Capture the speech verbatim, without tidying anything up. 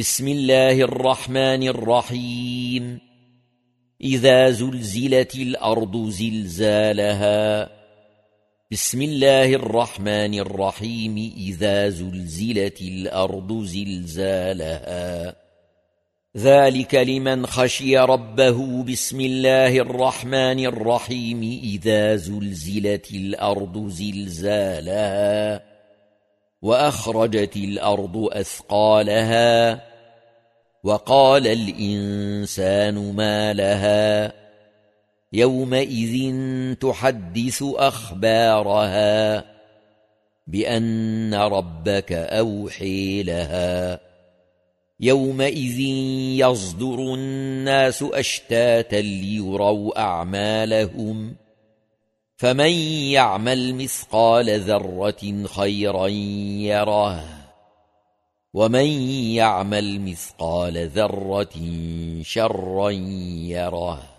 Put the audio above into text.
بسم الله الرحمن الرحيم إذا زلزلت الأرض زلزالها بسم الله الرحمن الرحيم إذا زلزلت الأرض زلزالها ذلك لمن خشي ربه بسم الله الرحمن الرحيم إذا زلزلت الأرض زلزالها وأخرجت الأرض أثقالها وقال الإنسان ما لها يومئذ تحدث أخبارها بأن ربك أوحي لها يومئذ يصدر الناس أشتاتا ليروا أعمالهم فمن يعمل مثقال ذرة خيرا يره ومن يعمل مثقال ذرة شرا يره